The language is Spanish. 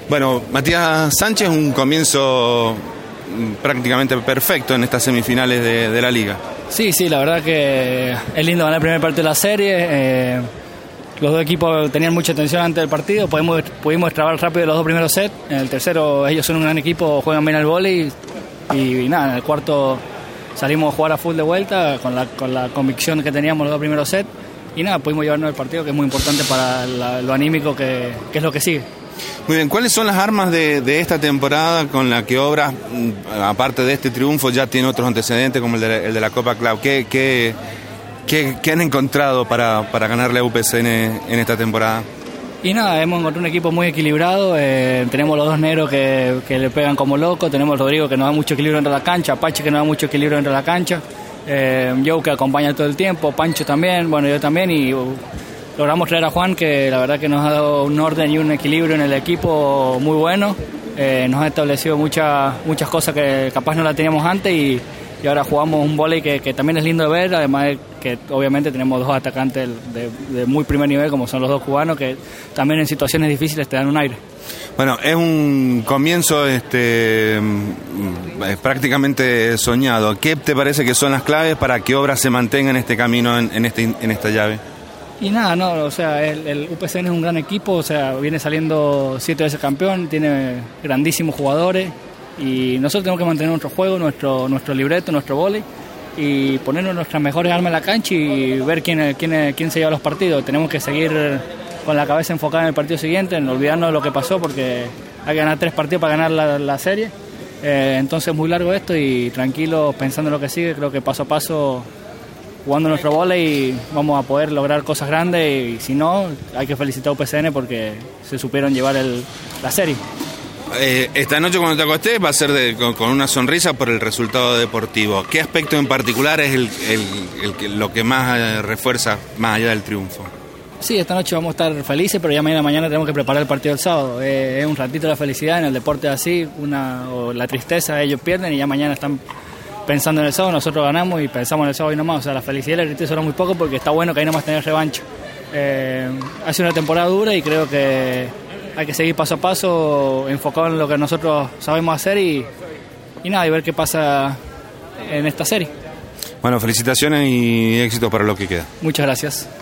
Bueno, Matías Sánchez, un comienzo prácticamente perfecto en estas semifinales de la Liga. Sí, la verdad que es lindo ganar el primer partido de la serie. Los dos equipos tenían mucha tensión antes del partido, pudimos trabar rápido los dos primeros sets. En el tercero ellos son un gran equipo, juegan bien al vóley y nada, en el cuarto salimos a jugar a full de vuelta con la convicción que teníamos los dos primeros sets y nada, pudimos llevarnos el partido, que es muy importante para lo anímico que es lo que sigue. Muy bien, ¿cuáles son las armas de esta temporada con la que Obras, aparte de este triunfo, ya tiene otros antecedentes como el de la Copa Clau? ¿Qué han encontrado para ganarle a UPCN en esta temporada? Y nada, hemos encontrado un equipo muy equilibrado. Tenemos los dos negros que le pegan como locos. Tenemos a Rodrigo, que nos da mucho equilibrio dentro de la cancha. Apache, que nos da mucho equilibrio dentro de la cancha. Joe, que acompaña todo el tiempo. Pancho también, bueno, yo también. Y logramos traer a Juan, que la verdad que nos ha dado un orden y un equilibrio en el equipo muy bueno. Nos ha establecido muchas cosas que capaz no la teníamos antes y ahora jugamos un vóley que también es lindo de ver, además de que obviamente tenemos dos atacantes de muy primer nivel, como son los dos cubanos, que también en situaciones difíciles te dan un aire. Bueno, es un comienzo prácticamente soñado. ¿Qué te parece que son las claves para que Obras se mantenga en este camino, en esta llave? Y nada, no, o sea, el UPCN es un gran equipo, o sea, viene saliendo 7 veces campeón, tiene grandísimos jugadores y nosotros tenemos que mantener nuestro juego, nuestro libreto, nuestro vóley y ponernos nuestras mejores armas en la cancha y ver quién se lleva los partidos. Tenemos que seguir con la cabeza enfocada en el partido siguiente, no olvidarnos de lo que pasó porque hay que ganar 3 partidos para ganar la serie. Entonces es muy largo esto y tranquilo, pensando en lo que sigue, creo que paso a paso, jugando nuestro vóley vamos a poder lograr cosas grandes y si no, hay que felicitar a UPCN porque se supieron llevar la serie. Esta noche cuando te acostés va a ser con una sonrisa por el resultado deportivo. ¿Qué aspecto en particular es lo que más refuerza más allá del triunfo? Sí, esta noche vamos a estar felices, pero ya mañana tenemos que preparar el partido del sábado. Es un ratito la felicidad en el deporte así, o la tristeza, ellos pierden y ya mañana están pensando en el sábado, nosotros ganamos y pensamos en el sábado y nomás. O sea, la felicidad y la tristeza son muy poco porque está bueno que ahí nomás tener revancha. Ha sido una temporada dura y creo que hay que seguir paso a paso, enfocado en lo que nosotros sabemos hacer y nada, y ver qué pasa en esta serie. Bueno, felicitaciones y éxito para lo que queda. Muchas gracias.